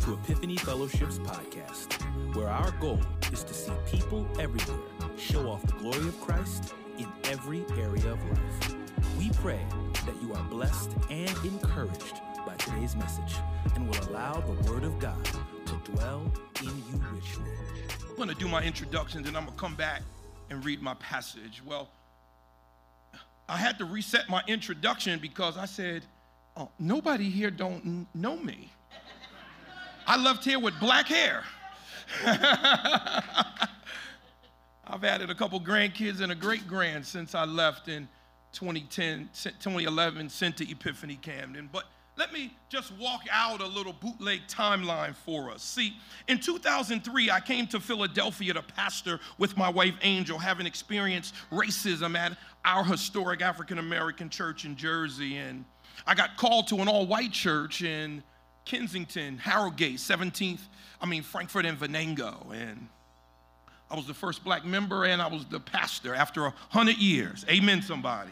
to Epiphany Fellowship's podcast, where our goal is to see people everywhere show off the glory of Christ in every area of life. We pray that you are blessed and encouraged by today's message and will allow the Word of God to dwell in you richly. I'm going to do my introductions and I'm going to come back and read my passage. Well, I had to reset my introduction because I said, nobody here don't know me. I left here with black hair. I've added a couple grandkids and a great-grand since I left in 2011, sent to Epiphany Camden. But let me just walk out a little bootleg timeline for us. See, in 2003, I came to Philadelphia to pastor with my wife, Angel, having experienced racism at our historic African-American church in Jersey. And I got called to an all-white church in Kensington, Harrogate, Frankfurt and Venango. And I was the first black member and I was the pastor after 100 years. Amen, somebody.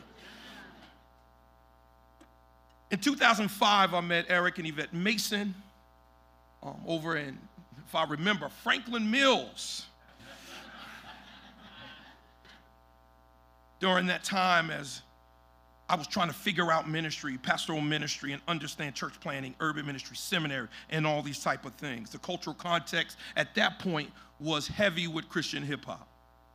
In 2005, I met Eric and Yvette Mason over in, if I remember, Franklin Mills. During that time, as I was trying to figure out ministry, pastoral ministry, and understand church planting, urban ministry, seminary, and all these type of things. The cultural context at that point was heavy with Christian hip-hop.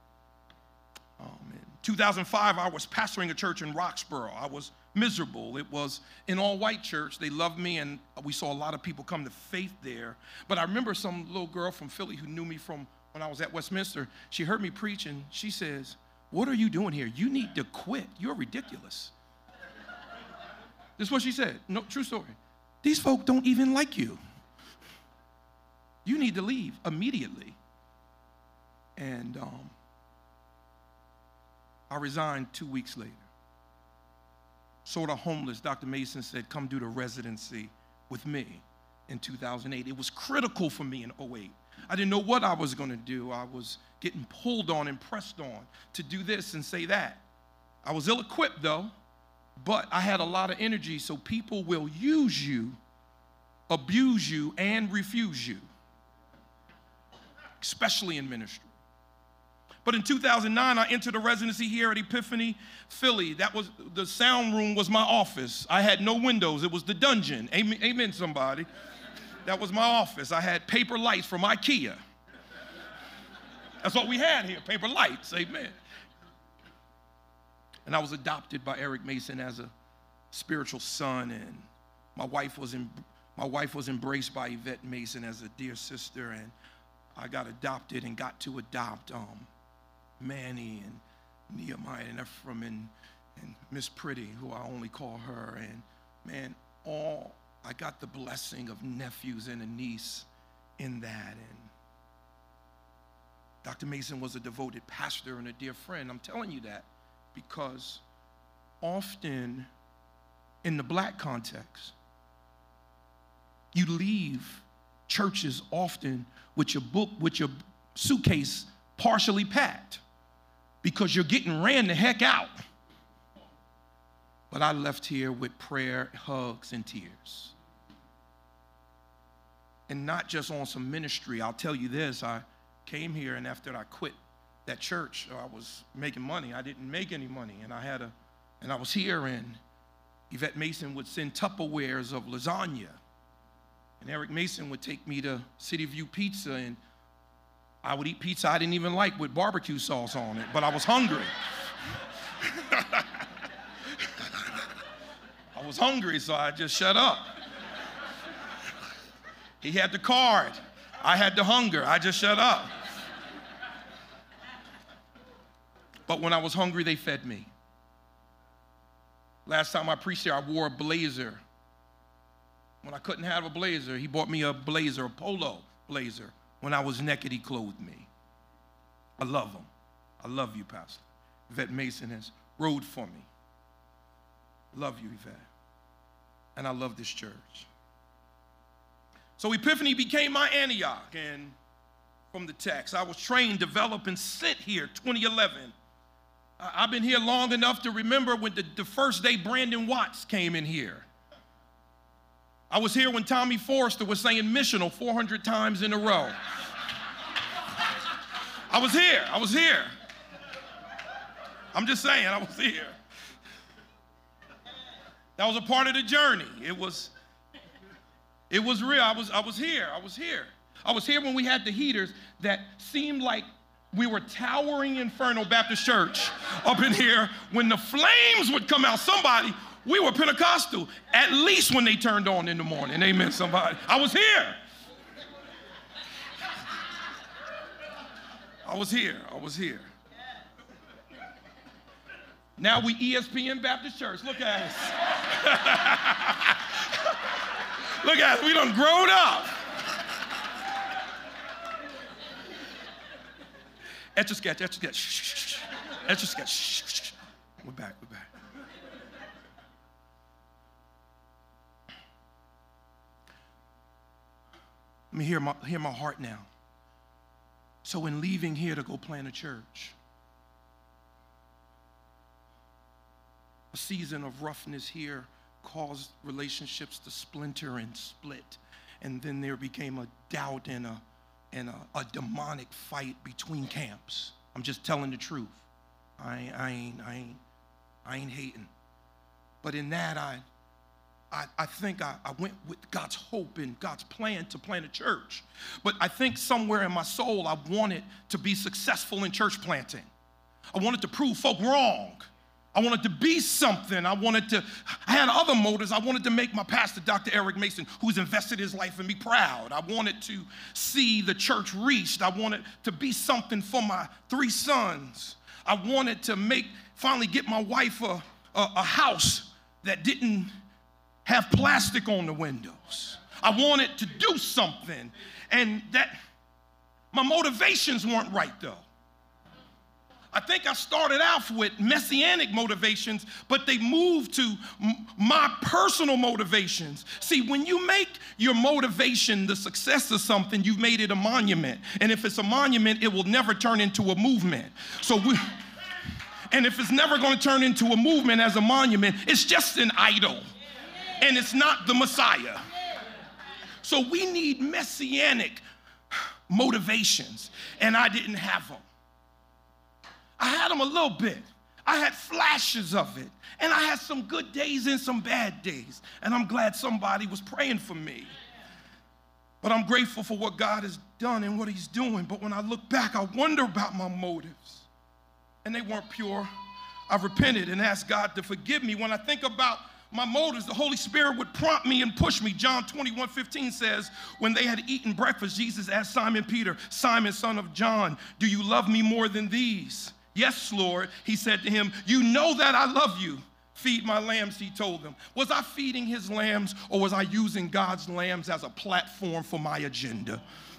In 2005, I was pastoring a church in Roxborough. I was miserable. It was an all-white church. They loved me, and we saw a lot of people come to faith there. But I remember some little girl from Philly who knew me from when I was at Westminster. She heard me preach, and she says, "What are you doing here? You need to quit. You're ridiculous." This is what she said. No, true story. "These folk don't even like you. You need to leave immediately." And I resigned 2 weeks later. Sort of homeless, Dr. Mason said, "Come do the residency with me" in 2008. It was critical for me in 2008. I didn't know what I was going to do. I was getting pulled on and pressed on to do this and say that. I was ill-equipped, though, but I had a lot of energy, so people will use you, abuse you, and refuse you, especially in ministry. But in 2009, I entered a residency here at Epiphany, Philly. That was, the sound room was my office. I had no windows. It was the dungeon. Amen, somebody. That was my office. I had paper lights from IKEA. That's what we had here, paper lights. Amen. And I was adopted by Eric Mason as a spiritual son, and my wife was embraced by Yvette Mason as a dear sister, and I got adopted and got to adopt Manny and Nehemiah and Ephraim and Miss Pretty, who I only call her, and man, I got the blessing of nephews and a niece in that. And Dr. Mason was a devoted pastor and a dear friend. I'm telling you that because often in the black context, you leave churches often with your suitcase partially packed because you're getting ran the heck out. But I left here with prayer, hugs, and tears. And not just on some ministry. I'll tell you this, I came here, and after I quit that church, I was making money. I didn't make any money, and I was here, and Yvette Mason would send Tupperwares of lasagna, and Eric Mason would take me to City View Pizza, and I would eat pizza I didn't even like with barbecue sauce on it, but I was hungry. I was hungry, so I just shut up. He had the card. I had the hunger. I just shut up. But when I was hungry, they fed me. Last time I preached here, I wore a blazer. When I couldn't have a blazer, he bought me a blazer, a polo blazer. When I was naked, he clothed me. I love him. I love you, Pastor. Yvette Mason has rode for me. Love you, Yvette. And I love this church. So Epiphany became my Antioch. And from the text, I was trained, developed, and sent here 2011. I've been here long enough to remember when the first day Brandon Watts came in here. I was here when Tommy Forrester was saying missional 400 times in a row. I was here. I'm just saying, I was here. That was a part of the journey. It was real. I was here. I was here when we had the heaters that seemed like we were towering Inferno Baptist Church up in here. When the flames would come out, we were Pentecostal, at least when they turned on in the morning. Amen, somebody. I was here. Now we ESPN Baptist Church. Look at us. Look at us. We done grown up. Etch-a-sketch. Shh. Etch-a-sketch. Shh. We're back. Let me hear my heart now. So in leaving here to go plant a church, a season of roughness here caused relationships to splinter and split. And then there became a doubt and a demonic fight between camps. I'm just telling the truth. I ain't hating. But in that, I think I went with God's hope and God's plan to plant a church. But I think somewhere in my soul, I wanted to be successful in church planting. I wanted to prove folk wrong. I wanted to be something. I had other motives. I wanted to make my pastor, Dr. Eric Mason, who's invested his life in me, proud. I wanted to see the church reached. I wanted to be something for my 3 sons. I wanted to finally get my wife a house that didn't have plastic on the windows. I wanted to do something. And that my motivations weren't right, though. I think I started off with messianic motivations, but they moved to my personal motivations. See, when you make your motivation the success of something, you've made it a monument. And if it's a monument, it will never turn into a movement. And if it's never going to turn into a movement as a monument, it's just an idol. And it's not the Messiah. So we need messianic motivations, and I didn't have them. I had them a little bit. I had flashes of it. And I had some good days and some bad days. And I'm glad somebody was praying for me. But I'm grateful for what God has done and what he's doing. But when I look back, I wonder about my motives. And they weren't pure. I've repented and asked God to forgive me. When I think about my motives, the Holy Spirit would prompt me and push me. John 21:15 says, when they had eaten breakfast, Jesus asked Simon Peter, Simon, son of John, do you love me more than these? Yes, Lord, he said to him, you know that I love you. Feed my lambs, he told them. Was I feeding his lambs, or was I using God's lambs as a platform for my agenda?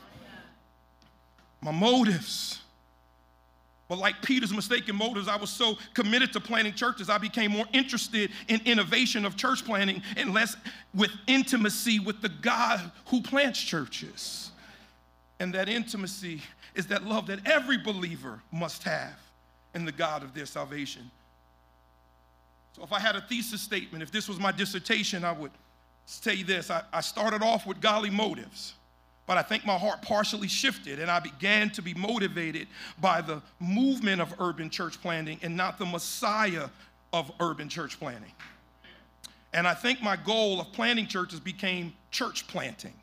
My motives. But like Peter's mistaken motives, I was so committed to planting churches, I became more interested in innovation of church planting and less with intimacy with the God who plants churches. And that intimacy is that love that every believer must have in the God of their salvation. So if I had a thesis statement, if this was my dissertation, I would say this. I started off with godly motives, but I think my heart partially shifted, and I began to be motivated by the movement of urban church planting and not the Messiah of urban church planting. And I think my goal of planting churches became church planting.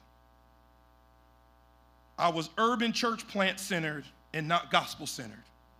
I was urban church plant-centered and not gospel-centered.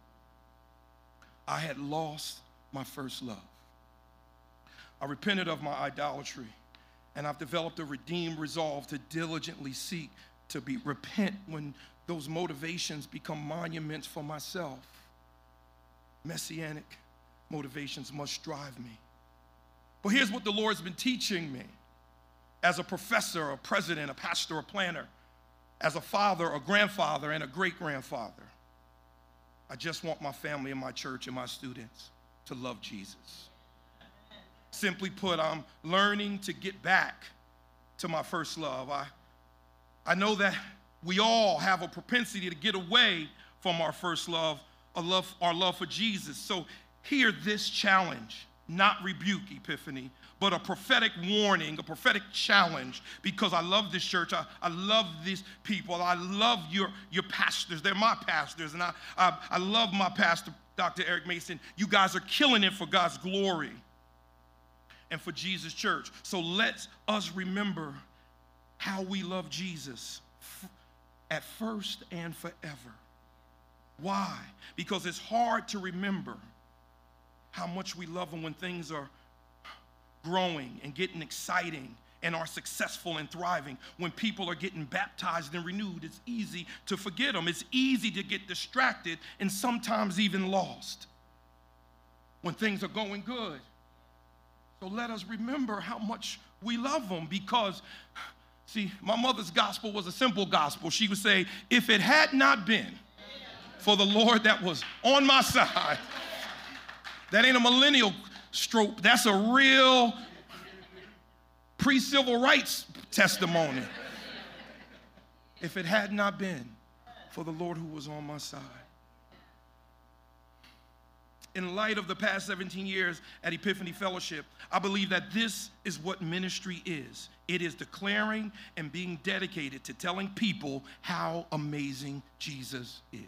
I had lost my first love. I repented of my idolatry, and I've developed a redeemed resolve to diligently seek to repent when those motivations become monuments for myself. Messianic motivations must drive me. But here's what the Lord's been teaching me as a professor, a president, a pastor, a planner, as a father, a grandfather, and a great-grandfather. I just want my family and my church and my students to love Jesus. Simply put, I'm learning to get back to my first love. I know that we all have a propensity to get away from our first love, our love for Jesus. So hear this challenge. not rebuke, Epiphany, but a prophetic warning, a prophetic challenge, because I love this church. I love these people. I love your pastors. They're my pastors, and I love my pastor, Dr. Eric Mason. You guys are killing it for God's glory and for Jesus' church. So let us remember how we love Jesus at first and forever. Why? Because it's hard to remember how much we love him when things are growing and getting exciting and are successful and thriving. When people are getting baptized and renewed, it's easy to forget them. It's easy to get distracted and sometimes even lost when things are going good. So let us remember how much we love him, because, see, my mother's gospel was a simple gospel. She would say, if it had not been for the Lord that was on my side. That ain't a millennial stroke. That's a real pre-civil rights testimony. If it had not been for the Lord who was on my side. In light of the past 17 years at Epiphany Fellowship, I believe that this is what ministry is. It is declaring and being dedicated to telling people how amazing Jesus is.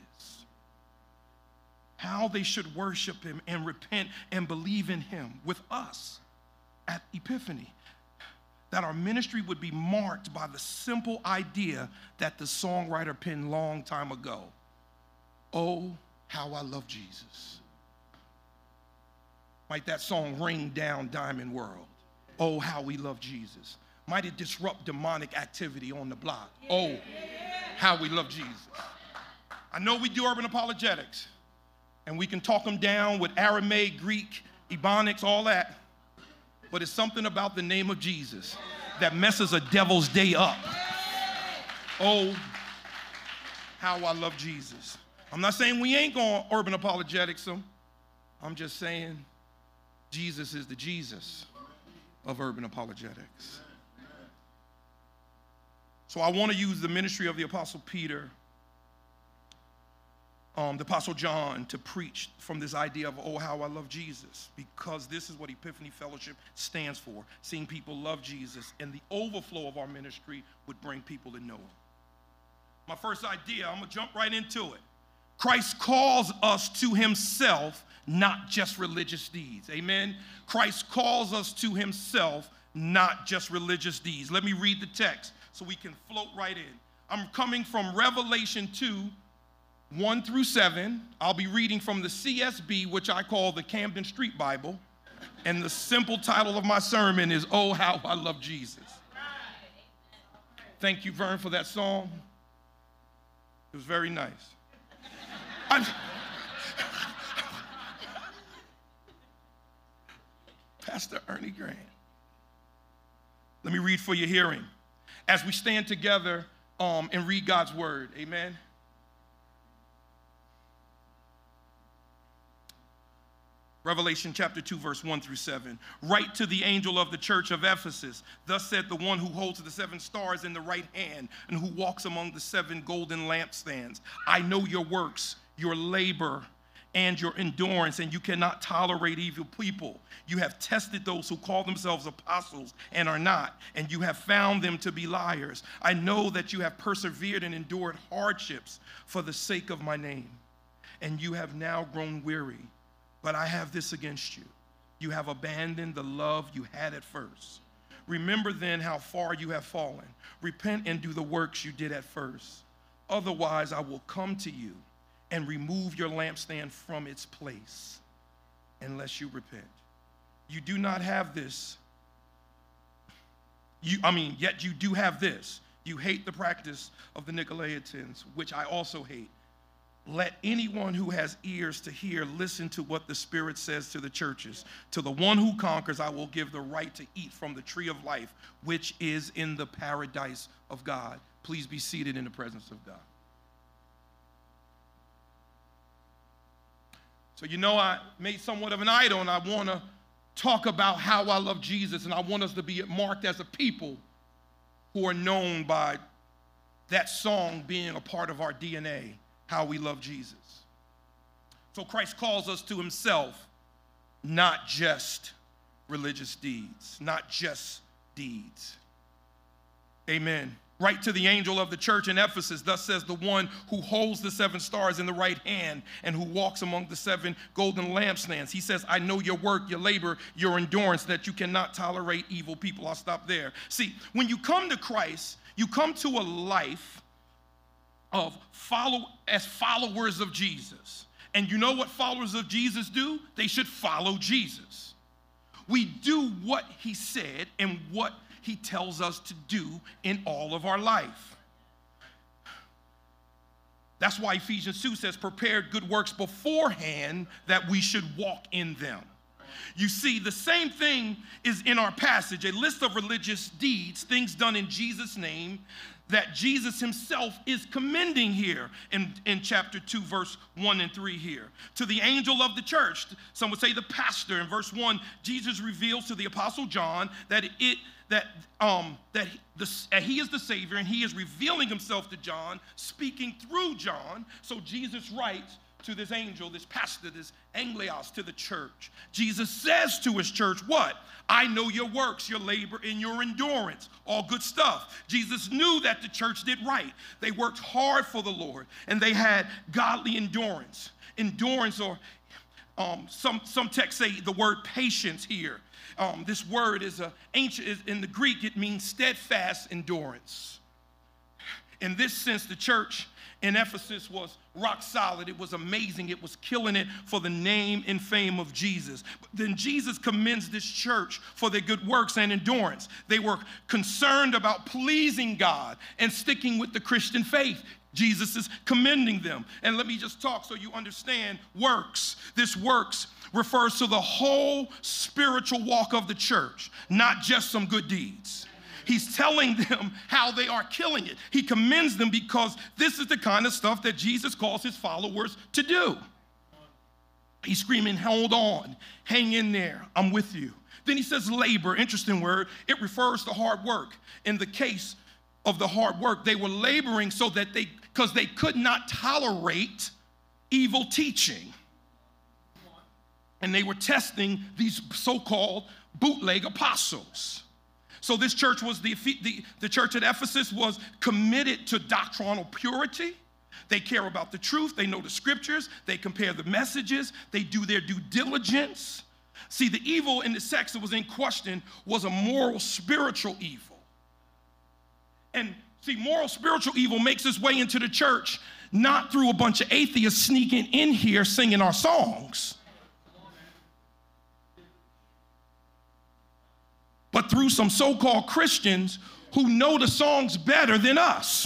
How they should worship him and repent and believe in him with us at Epiphany. That our ministry would be marked by the simple idea that the songwriter penned long time ago. Oh, how I love Jesus. Might that song ring down Diamond World. Oh, how we love Jesus. Might it disrupt demonic activity on the block. Oh, how we love Jesus. I know we do urban apologetics. And we can talk them down with Aramaic, Greek, Ebonics, all that. But it's something about the name of Jesus that messes a devil's day up. Oh, how I love Jesus. I'm not saying we ain't going to urban apologetics them. I'm just saying Jesus is the Jesus of urban apologetics. So I want to use the ministry of the Apostle Peter, the Apostle John, to preach from this idea of, oh, how I love Jesus, because this is what Epiphany Fellowship stands for, seeing people love Jesus, and the overflow of our ministry would bring people to know him. My first idea, I'm going to jump right into it. Christ calls us to himself, not just religious deeds. Amen? Christ calls us to himself, not just religious deeds. Let me read the text so we can float right in. I'm coming from Revelation 2, 1 through 7. I'll be reading from the CSB, which I call the Camden Street Bible. And the simple title of my sermon is, Oh, How I Love Jesus. Thank you, Vern, for that song. It was very nice. Pastor Ernie Grant. Let me read for your hearing as we stand together and read God's word. Amen. Revelation chapter 2, verse 1 through 7. Write to the angel of the church of Ephesus. Thus said the one who holds the 7 stars in the right hand and who walks among the 7 golden lampstands. I know your works, your labor, and your endurance, and you cannot tolerate evil people. You have tested those who call themselves apostles and are not, and you have found them to be liars. I know that you have persevered and endured hardships for the sake of my name, and you have now grown weary. But I have this against you. You have abandoned the love you had at first. Remember then how far you have fallen. Repent and do the works you did at first. Otherwise, I will come to you and remove your lampstand from its place unless you repent. You do not have this. Yet you do have this. You hate the practice of the Nicolaitans, which I also hate. Let anyone who has ears to hear listen to what the Spirit says to the churches. To the one who conquers, I will give the right to eat from the tree of life, which is in the paradise of God. Please be seated in the presence of God. So I made somewhat of an idol, and I want to talk about how I love Jesus, and I want us to be marked as a people who are known by that song being a part of our DNA. How we love Jesus. So Christ calls us to himself, not just religious deeds, not just deeds. Amen. Write to the angel of the church in Ephesus, thus says the one who holds the 7 stars in the right hand and who walks among the 7 golden lampstands. He says, I know your work, your labor, your endurance, that you cannot tolerate evil people. I'll stop there. See, when you come to Christ, you come to a life of followers of Jesus. And you know what followers of Jesus do? They should follow Jesus. We do what he said and what he tells us to do in all of our life. That's why Ephesians 2 says, prepared good works beforehand that we should walk in them. You see, the same thing is in our passage, a list of religious deeds, things done in Jesus' name, that Jesus himself is commending here in chapter 2, verse 1 and 3 here. To the angel of the church, some would say the pastor. In verse 1, Jesus reveals to the apostle John that he is the Savior, and he is revealing himself to John, speaking through John. So Jesus writes to this angel, this pastor, this angelos, to the church. Jesus says to his church, what? I know your works, your labor, and your endurance. All good stuff. Jesus knew that the church did right. They worked hard for the Lord, and they had godly endurance. Endurance, or some texts say the word patience here. This word is ancient. In the Greek, it means steadfast endurance. In this sense, the church in Ephesus was rock solid. It was amazing. It was killing it for the name and fame of Jesus. But then Jesus commends this church for their good works and endurance. They were concerned about pleasing God and sticking with the Christian faith. Jesus is commending them. And let me just talk so you understand works. This works refers to the whole spiritual walk of the church, not just some good deeds. He's telling them how they are killing it. He commends them because this is the kind of stuff that Jesus calls his followers to do. He's screaming, hold on, hang in there, I'm with you. Then he says labor, interesting word. It refers to hard work. In the case of the hard work, they were laboring so that because they could not tolerate evil teaching. And they were testing these so-called bootleg apostles. So this church was the church at Ephesus was committed to doctrinal purity. They care about the truth. They know the scriptures. They compare the messages. They do their due diligence. See, the evil in the sex that was in question was a moral, spiritual evil. And see, moral, spiritual evil makes its way into the church, not through a bunch of atheists sneaking in here singing our songs, but through some so-called Christians who know the songs better than us.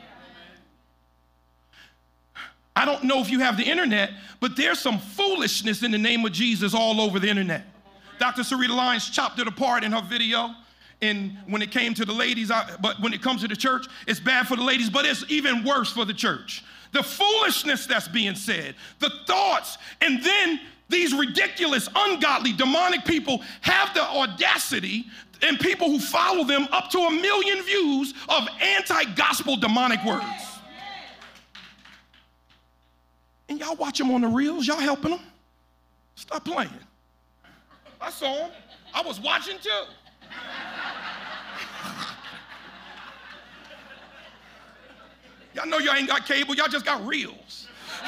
I don't know if you have the internet, but there's some foolishness in the name of Jesus all over the internet. Dr. Sarita Lyons chopped it apart in her video. And when it came to the ladies, but when it comes to the church, it's bad for the ladies, but it's even worse for the church. The foolishness that's being said, the thoughts, and then these ridiculous, ungodly, demonic people have the audacity, and people who follow them, up to 1 million views of anti-gospel demonic words. And y'all watch them on the reels, y'all helping them? Stop playing. I saw them. I was watching too. Y'all know y'all ain't got cable, y'all just got reels.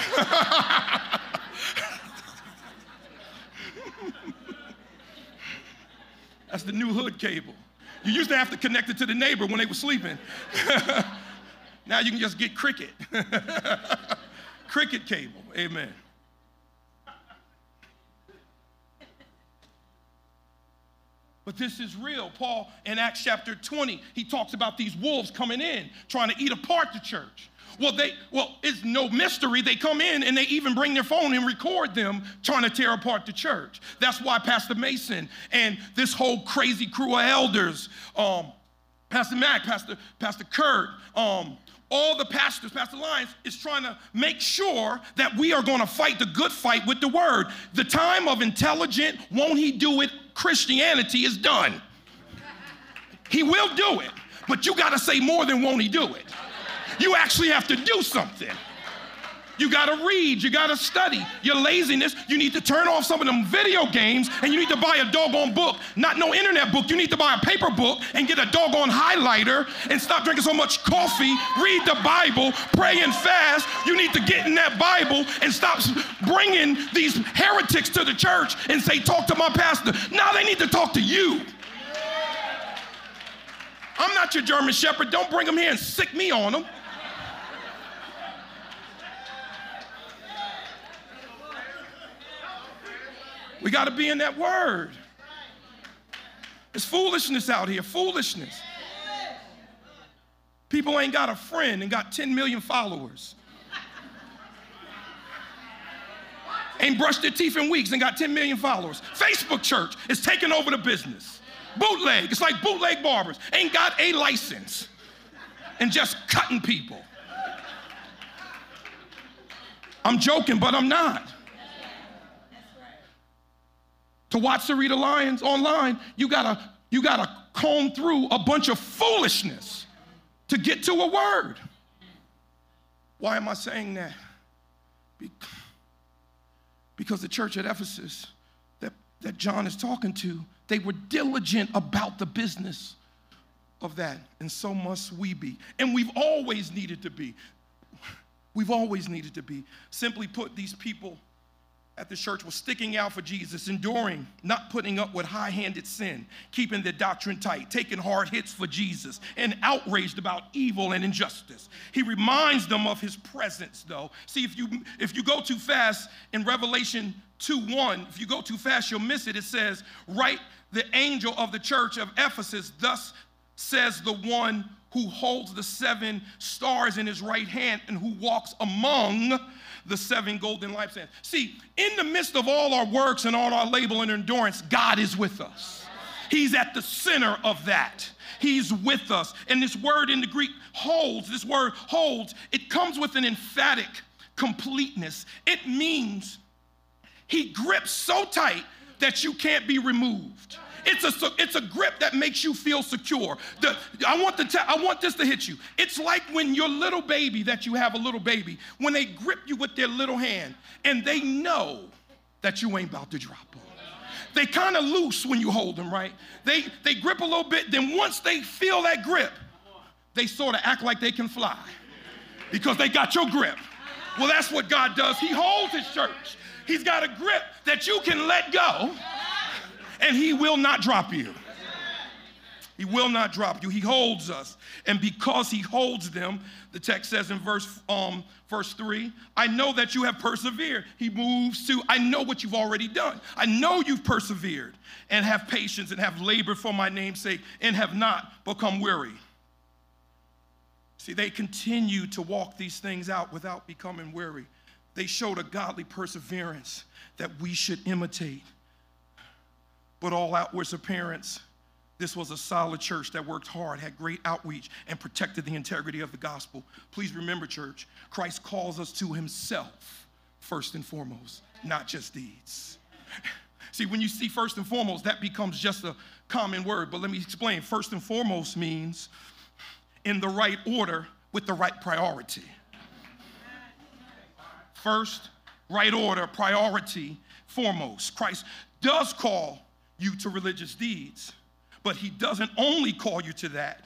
That's the new hood cable. You used to have to connect it to the neighbor when they were sleeping. Now you can just get Cricket. Cricket cable, amen. But this is real. Paul, in Acts chapter 20, he talks about these wolves coming in, trying to eat apart the church. Well, it's no mystery. They come in and they even bring their phone and record them trying to tear apart the church. That's why Pastor Mason and this whole crazy crew of elders, Pastor Mac, Pastor Kurt, all the pastors, Pastor Lyons, is trying to make sure that we are going to fight the good fight with the word. The time of intelligent, won't he do it, Christianity is done. He will do it, but you got to say more than won't he do it. You actually have to do something. You got to read. You got to study. Your laziness, you need to turn off some of them video games, and you need to buy a doggone book. Not no internet book. You need to buy a paper book and get a doggone highlighter and stop drinking so much coffee. Read the Bible. Pray and fast. You need to get in that Bible and stop bringing these heretics to the church and say, talk to my pastor. Now they need to talk to you. I'm not your German shepherd. Don't bring them here and sick me on them. We got to be in that word. There's foolishness out here, foolishness. People ain't got a friend and got 10 million followers. Ain't brushed their teeth in weeks and got 10 million followers. Facebook church is taking over the business. Bootleg, it's like bootleg barbers. Ain't got a license and just cutting people. I'm joking, but I'm not. To watch Sarita Lyons online, you gotta comb through a bunch of foolishness to get to a word. Why am I saying that? Because the church at Ephesus that John is talking to, they were diligent about the business of that, and so must we be. And we've always needed to be. We've always needed to be. Simply put, these people at the church were sticking out for Jesus, enduring, not putting up with high-handed sin, keeping their doctrine tight, taking hard hits for Jesus, and outraged about evil and injustice. He reminds them of his presence, though. See, if you go too fast in Revelation 2:1, if you go too fast, you'll miss it. It says, "Write the angel of the church of Ephesus, thus says the one who holds the 7 stars in his right hand and who walks among the 7 golden lampstands." See, in the midst of all our works and all our labor and endurance, God is with us. He's at the center of that. He's with us. And this word in the Greek, holds, this word holds, it comes with an emphatic completeness. It means he grips so tight that you can't be removed. It's a grip that makes you feel secure. I want this to hit you. It's like when your little baby, that you have a little baby, when they grip you with their little hand and they know that you ain't about to drop them. They kind of loose when you hold them, right? They grip a little bit, then once they feel that grip, they sort of act like they can fly because they got your grip. Well, that's what God does. He holds his church. He's got a grip that you can let go, and he will not drop you. He will not drop you. He holds us. And because he holds them, the text says in verse 3, I know that you have persevered. He moves to, I know what you've already done. I know you've persevered and have patience and have labored for my name's sake and have not become weary. See, they continue to walk these things out without becoming weary. They showed a godly perseverance that we should imitate. But all outward appearance, this was a solid church that worked hard, had great outreach, and protected the integrity of the gospel. Please remember, church, Christ calls us to himself first and foremost, not just deeds. See, when you see first and foremost, that becomes just a common word. But let me explain. First and foremost means in the right order with the right priority. First, right order, priority, foremost. Christ does call you to religious deeds, but he doesn't only call you to that.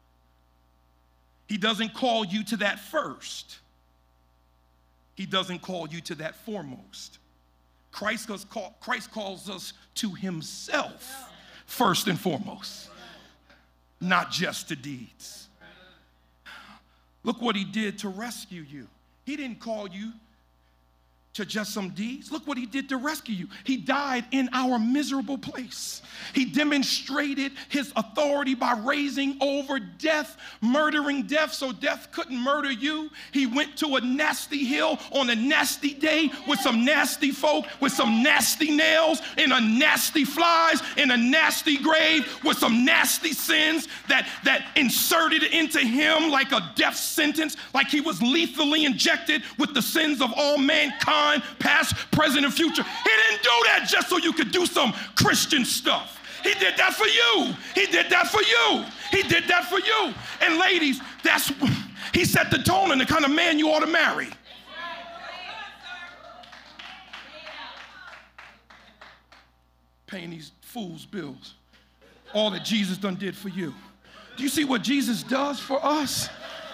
He doesn't call you to that first. He doesn't call you to that foremost. Christ calls us to himself first and foremost, not just to deeds. Look what he did to rescue you. He didn't call you to just some deeds. Look what he did to rescue you. He died in our miserable place. He demonstrated his authority by raising over death, murdering death so death couldn't murder you. He went to a nasty hill on a nasty day with some nasty folk, with some nasty nails, in a nasty flies, in a nasty grave, with some nasty sins that inserted into him like a death sentence, like he was lethally injected with the sins of all mankind, past, present, and future. He didn't do that just so you could do some Christian stuff. He did that for you. He did that for you. He did that for you. And ladies, he set the tone on the kind of man you ought to marry. paying these fools' bills. All that Jesus done did for you. Do you see what Jesus does for us?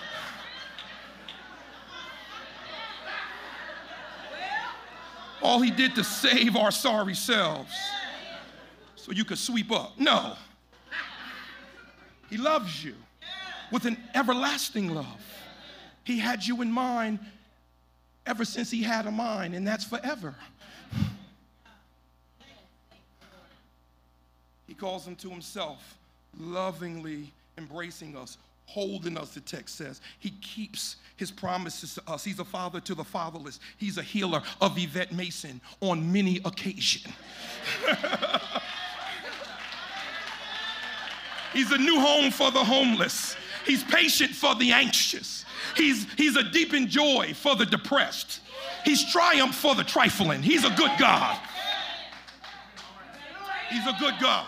All he did to save our sorry selves so you could sweep up. No. He loves you with an everlasting love. He had you in mind ever since he had a mind, and that's forever. He calls them to himself, lovingly embracing us, holding us, the text says. He keeps his promises to us. He's a father to the fatherless. He's a healer of Yvette Mason on many occasions. He's a new home for the homeless. He's patient for the anxious. He's a deep in joy for the depressed. He's triumph for the trifling. He's a good God. He's a good God.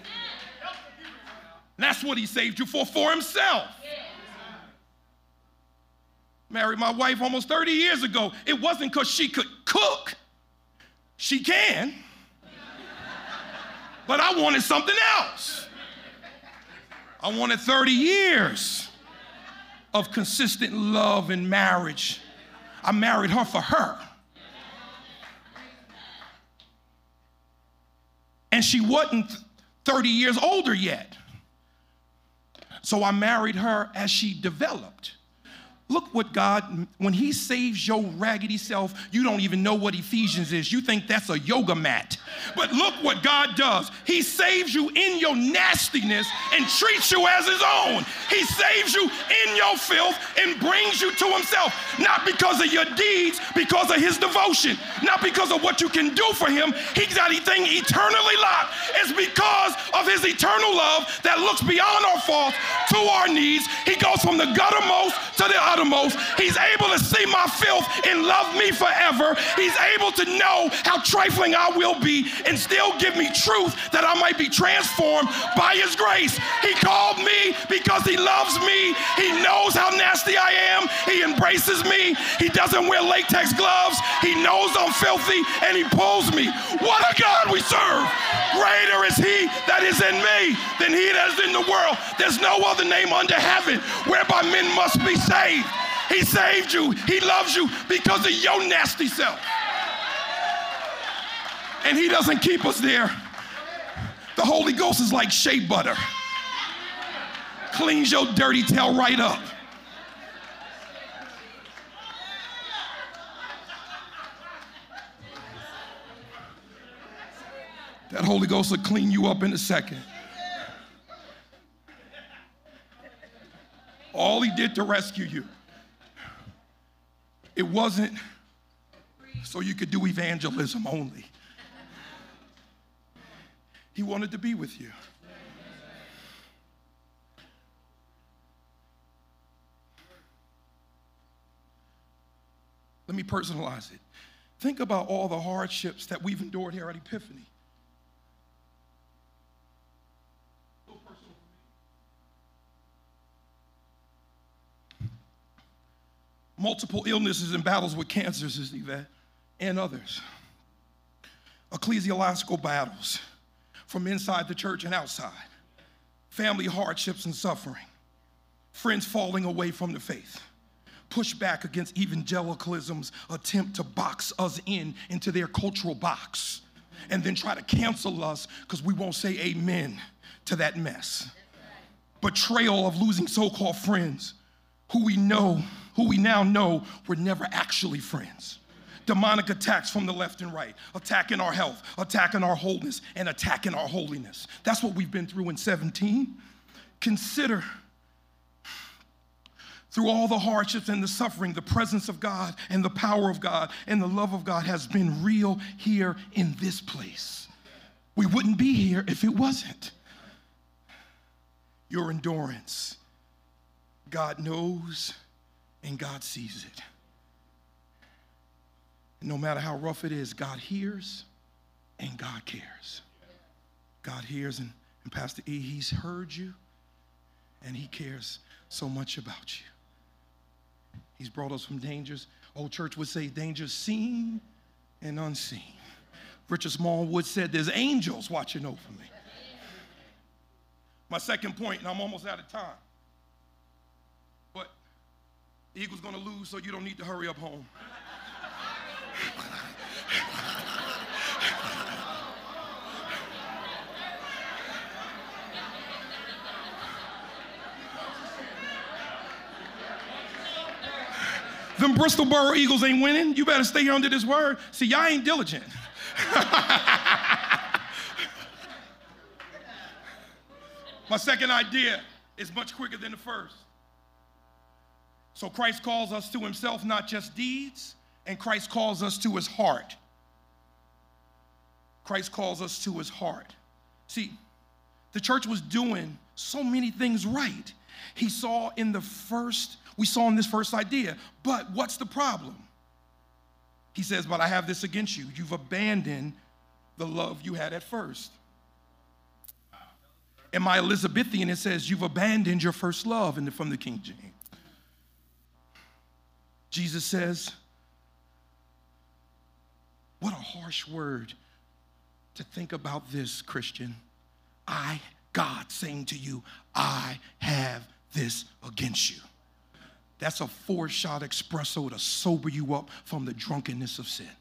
And that's what he saved you for himself. Married my wife almost 30 years ago. It wasn't because she could cook. She can. But I wanted something else. I wanted 30 years of consistent love and marriage. I married her for her. And she wasn't 30 years older yet. So I married her as she developed. Look what God, when he saves your raggedy self, you don't even know what Ephesians is. You think that's a yoga mat. But look what God does. He saves you in your nastiness and treats you as his own. He saves you in your filth and brings you to himself. Not because of your deeds, because of his devotion. Not because of what you can do for him. He's got anything eternally locked. It's because of his eternal love that looks beyond our faults to our needs. He goes from the guttermost to the uttermost. He's able to see my filth and love me forever. He's able to know how trifling I will be and still give me truth that I might be transformed by his grace. He called me because he loves me. He knows how nasty I am. He embraces me. He doesn't wear latex gloves. He knows I'm filthy and he pulls me. What a God we serve. Greater is he that is in me than he that is in the world. There's no other name under heaven whereby men must be saved. He saved you. He loves you because of your nasty self. And he doesn't keep us there. The Holy Ghost is like shea butter. Cleans your dirty tail right up. That Holy Ghost will clean you up in a second. All he did to rescue you. It wasn't so you could do evangelism only. He wanted to be with you. Let me personalize it. Think about all the hardships that we've endured here at Epiphany. Multiple illnesses and battles with cancers, Yvette, and others. Ecclesiastical battles from inside the church and outside. Family hardships and suffering. Friends falling away from the faith. Pushback against evangelicalism's attempt to box us into their cultural box. And then try to cancel us because we won't say amen to that mess. Betrayal of losing so-called friends who we now know were never actually friends. Demonic attacks from the left and right, attacking our health, attacking our wholeness, and attacking our holiness. That's what we've been through in 17. Consider, through all the hardships and the suffering, the presence of God and the power of God and the love of God has been real here in this place. We wouldn't be here if it wasn't. Your endurance, God knows and God sees it. And no matter how rough it is, God hears and God cares. God hears, and Pastor E, he's heard you and he cares so much about you. He's brought us from dangers. Old church would say dangers seen and unseen. Richard Smallwood said, there's angels watching over me. My second point, and I'm almost out of time. But the Eagles going to lose, so you don't need to hurry up home. Them Bristol Borough Eagles ain't winning. You better stay under this word. See, y'all ain't diligent. My second idea is much quicker than the first. So Christ calls us to himself, not just deeds, and Christ calls us to his heart. Christ calls us to his heart. See, the church was doing so many things right. We saw in this first idea, but what's the problem? He says, but I have this against you. You've abandoned the love you had at first. In my Elizabethan, it says, you've abandoned your first love, from the King James. Jesus says, what a harsh word to think about this, Christian. God saying to you, I have this against you. That's a 4-shot espresso to sober you up from the drunkenness of sin.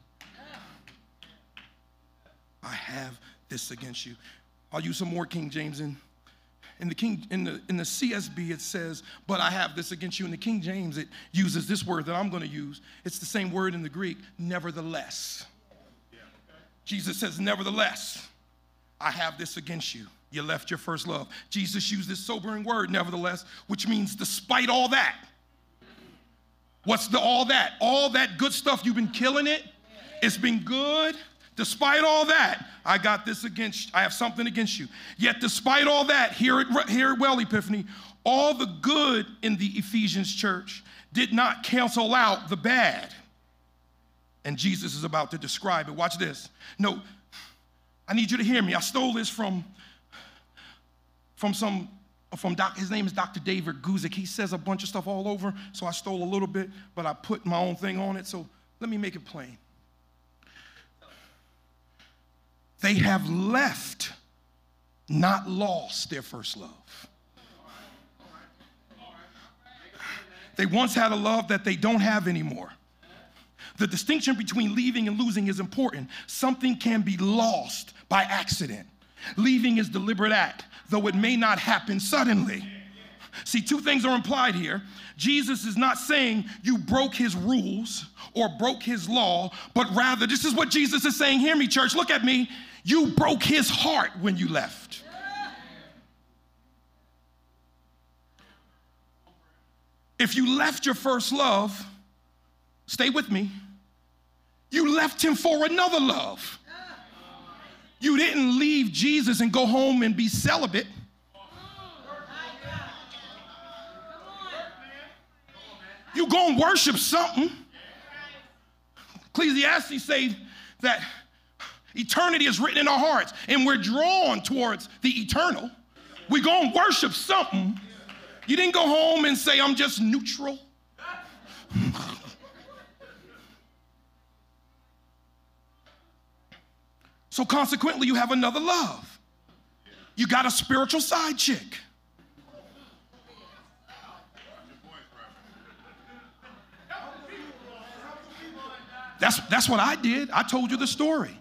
I have this against you. I'll use some more King James. In the CSB, it says, but I have this against you. In the King James, it uses this word that I'm going to use. It's the same word in the Greek, nevertheless. Jesus says, nevertheless, I have this against you. You left your first love. Jesus used this sobering word, nevertheless, which means despite all that. What's all that? All that good stuff, you've been killing it. It's been good. Despite all that, I have something against you. Yet despite all that, here at Well Epiphany, all the good in the Ephesians church did not cancel out the bad. And Jesus is about to describe it. Watch this. No, I need you to hear me. I stole this from his name is Dr. David Guzik. He says a bunch of stuff all over, so I stole a little bit, but I put my own thing on it, so let me make it plain. They have left, not lost their first love. They once had a love that they don't have anymore. The distinction between leaving and losing is important. Something can be lost by accident. Leaving is deliberate act, though it may not happen suddenly. See, two things are implied here. Jesus is not saying you broke his rules or broke his law, but rather, this is what Jesus is saying. Hear me, church, look at me. You broke his heart when you left. If you left your first love, stay with me, you left him for another love. You didn't leave Jesus and go home and be celibate. You go and worship something. Ecclesiastes say that eternity is written in our hearts, and we're drawn towards the eternal. We go and worship something. You didn't go home and say, I'm just neutral. So consequently, you have another love. You got a spiritual side chick. That's what I did. I told you the story.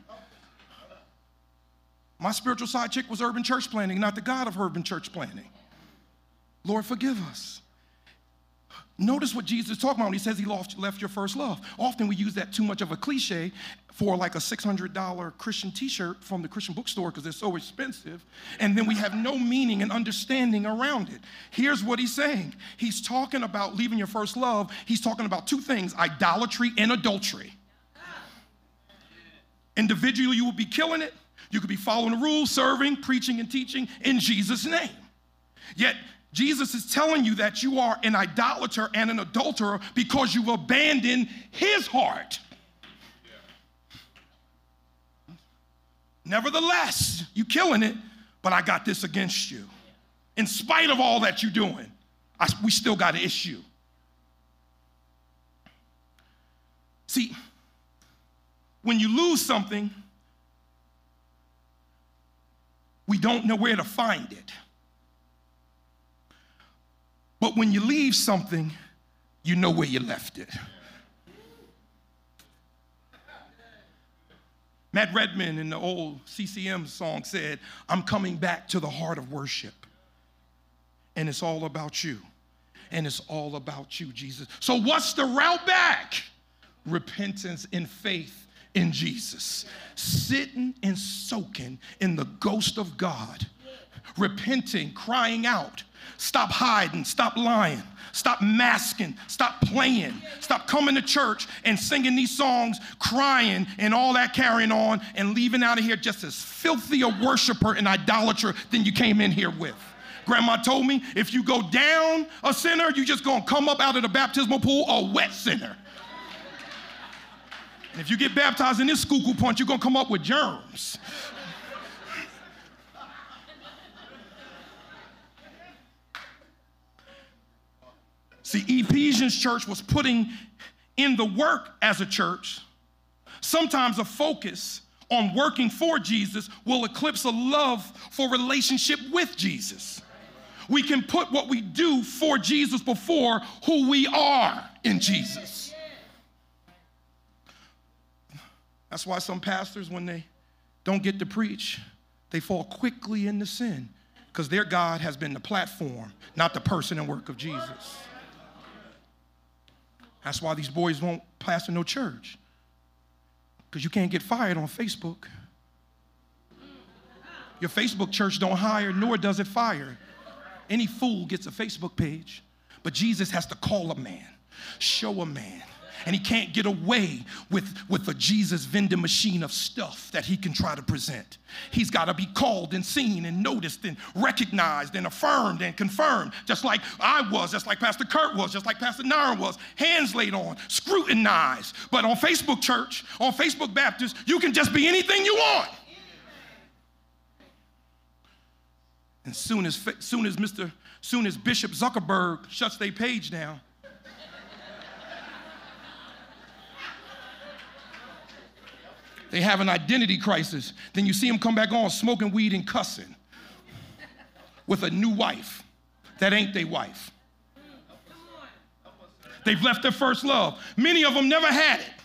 My spiritual side chick was urban church planning, not the God of urban church planning. Lord, forgive us. Notice what Jesus is talking about when he says he left your first love. Often we use that too much of a cliche for like a $600 Christian t-shirt from the Christian bookstore because they're so expensive, and then we have no meaning and understanding around it. Here's what he's saying. He's talking about leaving your first love. He's talking about two things, idolatry and adultery. Individually, you will be killing it. You could be following the rules, serving, preaching, and teaching in Jesus' name. Yet, Jesus is telling you that you are an idolater and an adulterer because you've abandoned his heart. Nevertheless, you're killing it, but I got this against you. In spite of all that you're doing, we still got an issue. See, when you lose something, we don't know where to find it. But when you leave something, you know where you left it. Matt Redman in the old CCM song said, I'm coming back to the heart of worship. And it's all about you. And it's all about you, Jesus. So what's the route back? Repentance and faith in Jesus. Sitting and soaking in the ghost of God. Repenting, crying out. Stop hiding, stop lying, stop masking, stop playing, stop coming to church and singing these songs, crying and all that carrying on and leaving out of here just as filthy a worshiper and idolater than you came in here with. Grandma told me if you go down a sinner, you're just gonna come up out of the baptismal pool a wet sinner. And if you get baptized in this skull punch, you're gonna come up with germs. See, Ephesians church was putting in the work as a church. Sometimes a focus on working for Jesus will eclipse a love for relationship with Jesus. We can put what we do for Jesus before who we are in Jesus. That's why some pastors, when they don't get to preach, they fall quickly into sin because their God has been the platform, not the person and work of Jesus. That's why these boys won't pastor no church, because you can't get fired on Facebook. Your Facebook church don't hire, nor does it fire. Any fool gets a Facebook page, but Jesus has to call a man, show a man, and he can't get away with a Jesus vending machine of stuff that he can try to present. He's got to be called and seen and noticed and recognized and affirmed and confirmed, just like I was, just like Pastor Kurt was, just like Pastor Naren was, hands laid on, scrutinized. But on Facebook Church, on Facebook Baptist, you can just be anything you want. And soon as Bishop Zuckerberg shuts their page down, they have an identity crisis. Then you see them come back on smoking weed and cussing with a new wife that ain't their wife. They've left their first love. Many of them never had it.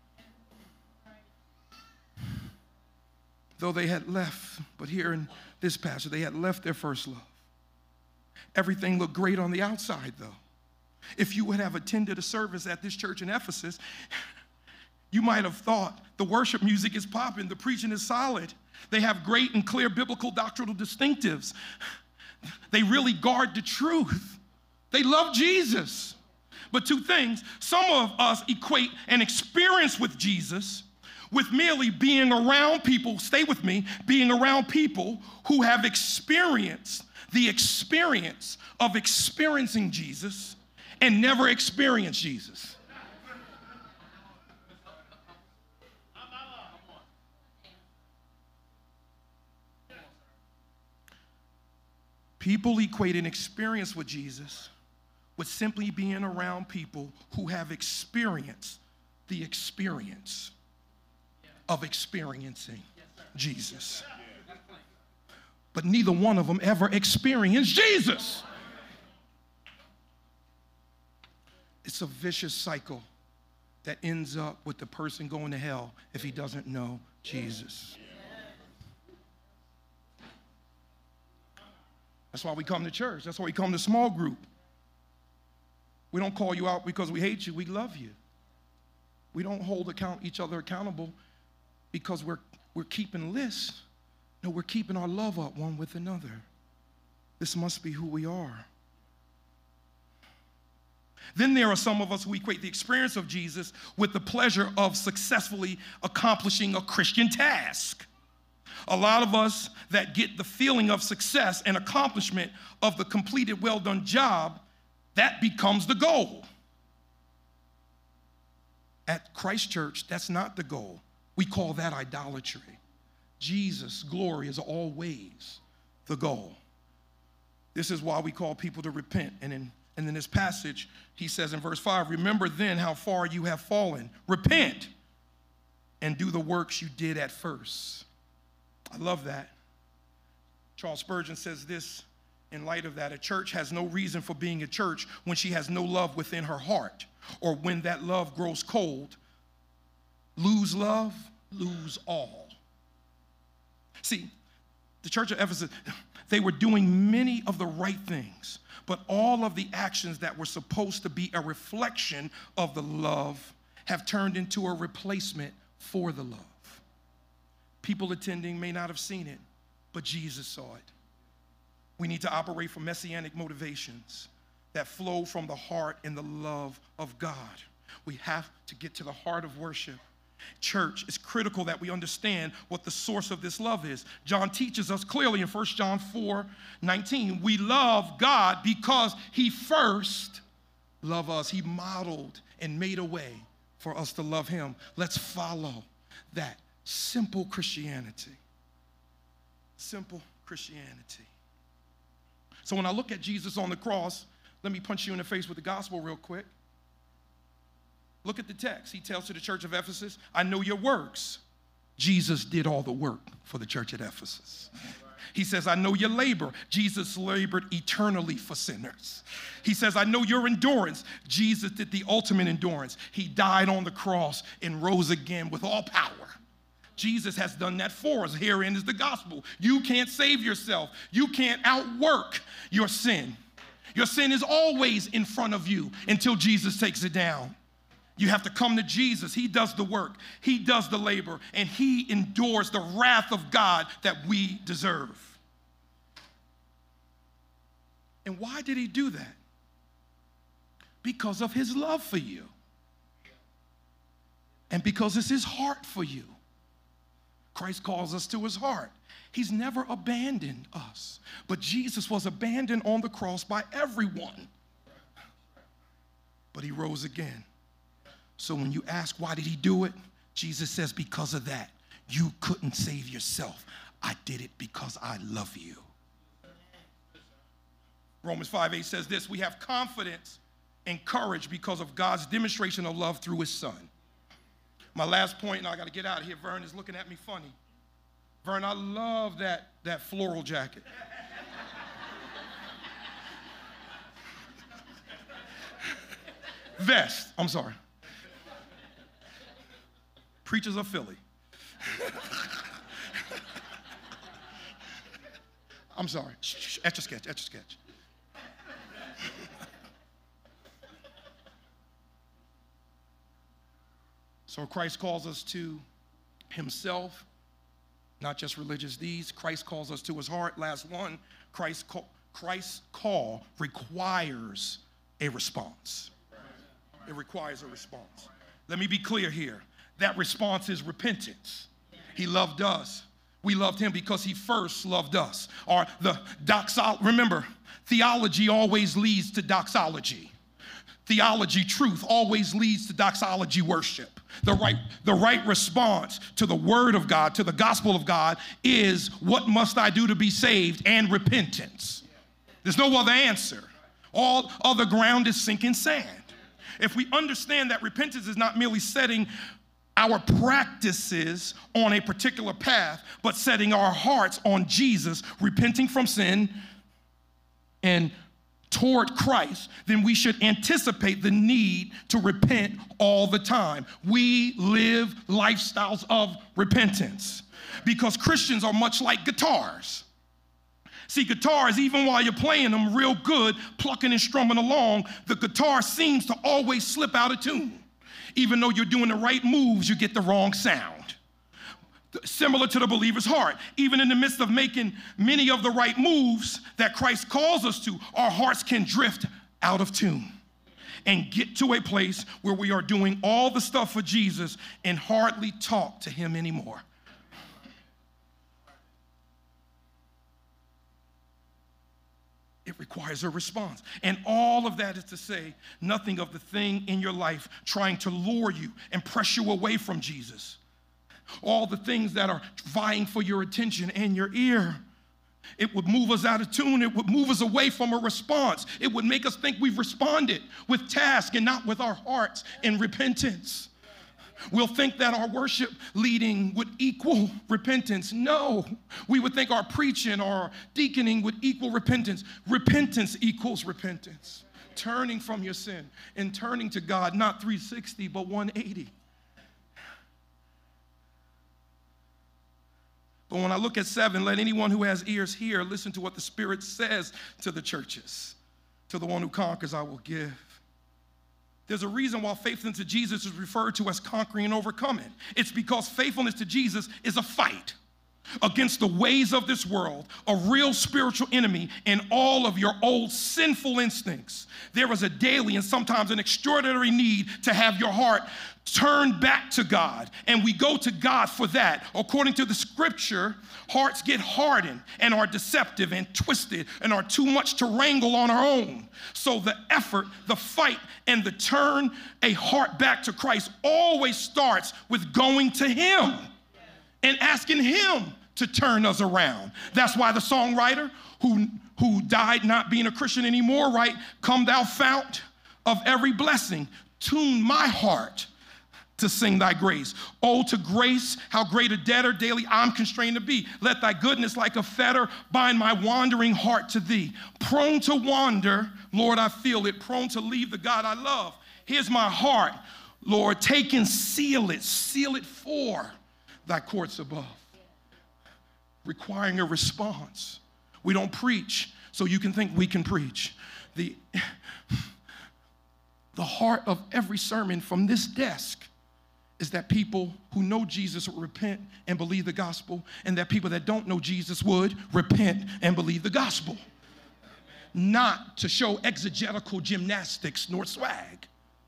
Though they had left, but here in this passage, they had left their first love. Everything looked great on the outside, though. If you would have attended a service at this church in Ephesus, you might have thought the worship music is popping, the preaching is solid. They have great and clear biblical doctrinal distinctives. They really guard the truth. They love Jesus. But two things, some of us equate an experience with Jesus with merely being around people, stay with me, being around people who have experienced the experience of experiencing Jesus and never experienced Jesus. People equate an experience with Jesus with simply being around people who have experienced the experience of experiencing Jesus. But neither one of them ever experienced Jesus. It's a vicious cycle that ends up with the person going to hell if he doesn't know Jesus. That's why we come to church. That's why we come to small group. We don't call you out because we hate you. We love you. We don't hold each other accountable because we're keeping lists. No, we're keeping our love up one with another. This must be who we are. Then there are some of us who equate the experience of Jesus with the pleasure of successfully accomplishing a Christian task. A lot of us that get the feeling of success and accomplishment of the completed, well-done job, that becomes the goal. At Christ Church, that's not the goal. We call that idolatry. Jesus' glory is always the goal. This is why we call people to repent. And in this passage, he says in verse 5, remember then how far you have fallen. Repent and do the works you did at first. I love that. Charles Spurgeon says this in light of that: a church has no reason for being a church when she has no love within her heart, or when that love grows cold. Lose love, lose all. See, the church of Ephesus, they were doing many of the right things, but all of the actions that were supposed to be a reflection of the love have turned into a replacement for the love. People attending may not have seen it, but Jesus saw it. We need to operate from messianic motivations that flow from the heart and the love of God. We have to get to the heart of worship. Church, it's critical that we understand what the source of this love is. John teaches us clearly in 1 John 4:19. We love God because he first loved us. He modeled and made a way for us to love him. Let's follow that simple Christianity. Simple Christianity. So when I look at Jesus on the cross, let me punch you in the face with the gospel real quick. Look at the text. He tells to the church of Ephesus, I know your works. Jesus did all the work for the church at Ephesus. He says, I know your labor. Jesus labored eternally for sinners. He says, I know your endurance. Jesus did the ultimate endurance. He died on the cross and rose again with all power. Jesus has done that for us. Herein is the gospel. You can't save yourself. You can't outwork your sin. Your sin is always in front of you until Jesus takes it down. You have to come to Jesus. He does the work. He does the labor. And he endures the wrath of God that we deserve. And why did he do that? Because of his love for you. And because it's his heart for you. Christ calls us to his heart. He's never abandoned us. But Jesus was abandoned on the cross by everyone. But he rose again. So when you ask, why did he do it? Jesus says, because of that. You couldn't save yourself. I did it because I love you. Romans 5:8 says this, we have confidence and courage because of God's demonstration of love through his son. My last point, and I got to get out of here. Vern is looking at me funny. Vern, I love that floral jacket. Vest, I'm sorry. Preachers of Philly. I'm sorry. Shh, etch a sketch, etch a sketch. So Christ calls us to himself, not just religious deeds. Christ calls us to his heart. Last one, Christ's call requires a response. It requires a response. Let me be clear here. That response is repentance. He loved us. We loved him because he first loved us. Or remember, theology always leads to doxology. Theology, truth, always leads to doxology worship. The right response to the word of God, to the gospel of God, is what must I do to be saved, and repentance. There's no other answer. All other ground is sinking sand. If we understand that repentance is not merely setting our practices on a particular path, but setting our hearts on Jesus, repenting from sin and toward Christ, then we should anticipate the need to repent all the time. We live lifestyles of repentance because Christians are much like guitars. See, guitars, even while you're playing them real good, plucking and strumming along, the guitar seems to always slip out of tune. Even though you're doing the right moves, you get the wrong sound. Similar to the believer's heart. Even in the midst of making many of the right moves that Christ calls us to, our hearts can drift out of tune and get to a place where we are doing all the stuff for Jesus and hardly talk to him anymore. It requires a response. And all of that is to say, nothing of the thing in your life trying to lure you and press you away from Jesus. All the things that are vying for your attention and your ear. It would move us out of tune. It would move us away from a response. It would make us think we've responded with task and not with our hearts in repentance. We'll think that our worship leading would equal repentance. No, we would think our preaching or deaconing would equal repentance. Repentance equals repentance. Turning from your sin and turning to God, not 360, but 180. But when I look at 7, let anyone who has ears hear, listen to what the Spirit says to the churches. To the one who conquers, I will give. There's a reason why faithfulness to Jesus is referred to as conquering and overcoming. It's because faithfulness to Jesus is a fight against the ways of this world, a real spiritual enemy, and all of your old sinful instincts. There is a daily and sometimes an extraordinary need to have your heart turned back to God, and we go to God for that. According to the scripture, hearts get hardened and are deceptive and twisted and are too much to wrangle on our own. So the effort, the fight, and the turn a heart back to Christ always starts with going to Him and asking Him to turn us around. That's why the songwriter who died not being a Christian anymore, right? Come thou fount of every blessing, tune my heart to sing thy grace. Oh, to grace, how great a debtor daily I'm constrained to be. Let thy goodness like a fetter bind my wandering heart to thee. Prone to wander, Lord, I feel it. Prone to leave the God I love. Here's my heart, Lord, take and seal it for thy courts above. Requiring a response. We don't preach so you can think we can preach. The heart of every sermon from this desk is that people who know Jesus would repent and believe the gospel, and that people that don't know Jesus would repent and believe the gospel. Not to show exegetical gymnastics nor swag.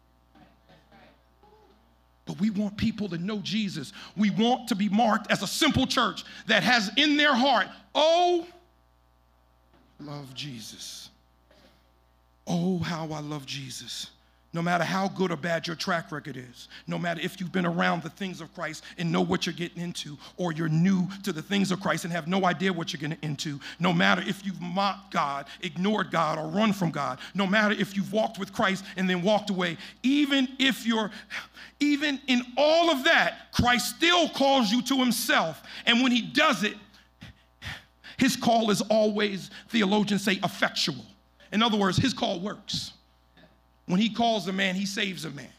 But we want people to know Jesus. We want to be marked as a simple church that has in their heart, oh, love Jesus. Oh, how I love Jesus. No matter how good or bad your track record is, no matter if you've been around the things of Christ and know what you're getting into, or you're new to the things of Christ and have no idea what you're getting into, no matter if you've mocked God, ignored God, or run from God, no matter if you've walked with Christ and then walked away, even in all of that, Christ still calls you to Himself. And when He does it, His call is always, theologians say, effectual. In other words, His call works. When He calls a man, He saves a man.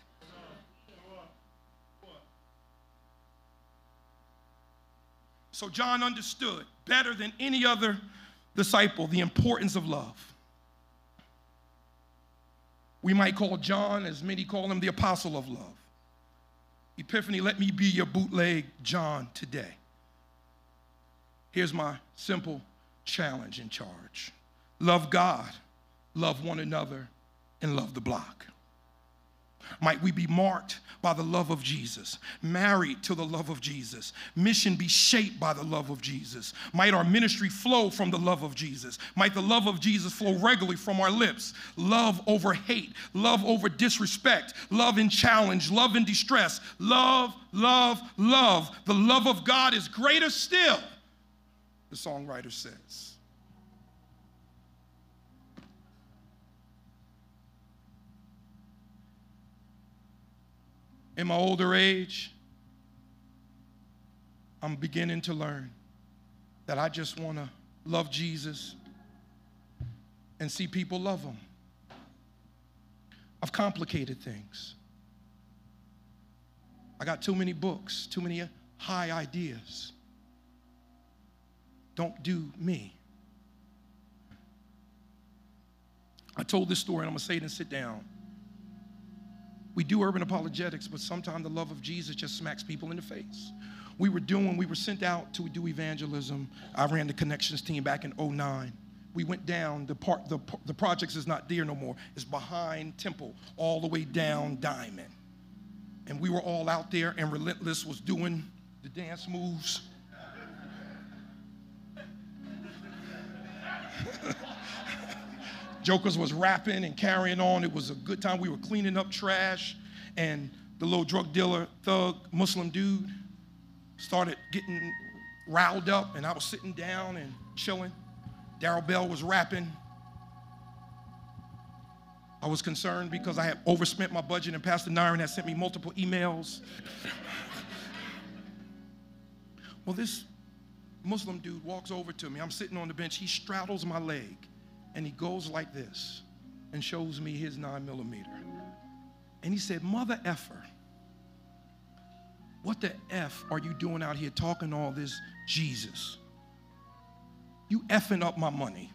So John understood better than any other disciple the importance of love. We might call John, as many call him, the apostle of love. Epiphany, let me be your bootleg John today. Here's my simple challenge and charge. Love God, love one another, and love the block. Might we be marked by the love of Jesus, married to the love of Jesus, mission be shaped by the love of Jesus. Might our ministry flow from the love of Jesus. Might the love of Jesus flow regularly from our lips. Love over hate, love over disrespect, love in challenge, love in distress. Love, love, love. The love of God is greater still, the songwriter says. In my older age, I'm beginning to learn that I just want to love Jesus and see people love Him. I've complicated things. I got too many books, too many high ideas. Don't do me. I told this story, and I'm going to say it and sit down. We do urban apologetics, but sometimes the love of Jesus just smacks people in the face. We were sent out to do evangelism. I ran the connections team back in 2009. We went down, the projects is not there no more. It's behind Temple, all the way down Diamond. And we were all out there, and Relentless was doing the dance moves. Jokers was rapping and carrying on. It was a good time. We were cleaning up trash, and the little drug dealer, thug, Muslim dude started getting riled up, and I was sitting down and chilling. Darryl Bell was rapping. I I was concerned because I had overspent my budget, and Pastor Nyron had sent me multiple emails. Well, this Muslim dude walks over to me. I'm sitting on the bench. He straddles my leg, and he goes like this and shows me his 9mm. And he said, "Mother effer, what the F are you doing out here talking all this Jesus? You effing up my money.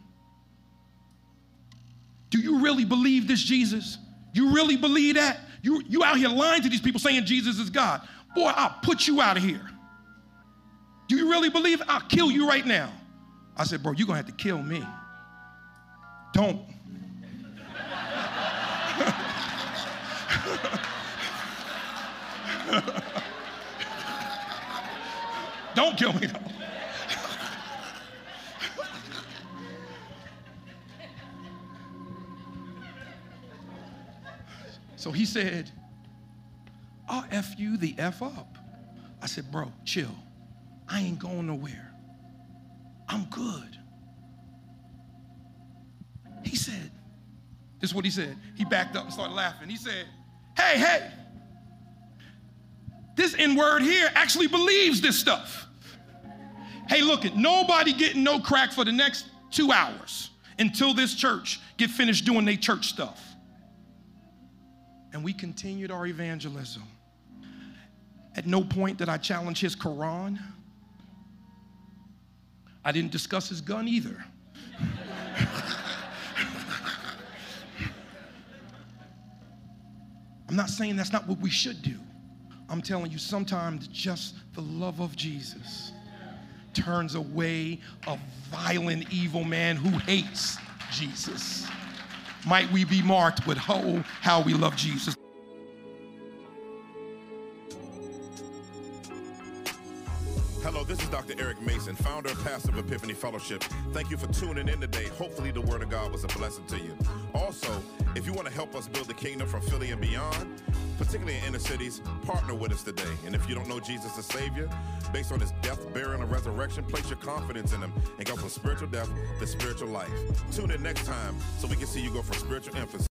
Do you really believe this Jesus? You really believe that? You out here lying to these people saying Jesus is God. Boy, I'll put you out of here. Do you really believe it? I'll kill you right now." I said, "Bro, you're going to have to kill me. Don't." Don't kill me, though. So he said, "I'll F you the F up." I said, "Bro, chill. I ain't going nowhere. I'm good." He said, this is what he said. He backed up and started laughing. He said, hey, this N-word here actually believes this stuff. Hey, look, nobody getting no crack for the next 2 hours until this church get finished doing their church stuff. And we continued our evangelism. At no point did I challenge his Quran. I didn't discuss his gun either. I'm not saying that's not what we should do. I'm telling you, sometimes just the love of Jesus turns away a violent, evil man who hates Jesus. Might we be marked with how we love Jesus. Hello, this is Dr. Eric Mason, founder and pastor of Epiphany Fellowship. Thank you for tuning in today. Hopefully the Word of God was a blessing to you. Also, if you want to help us build the kingdom from Philly and beyond, particularly in inner cities, partner with us today. And if you don't know Jesus as Savior, based on his death, burial, and resurrection, place your confidence in him and go from spiritual death to spiritual life. Tune in next time so we can see you go from spiritual emphasis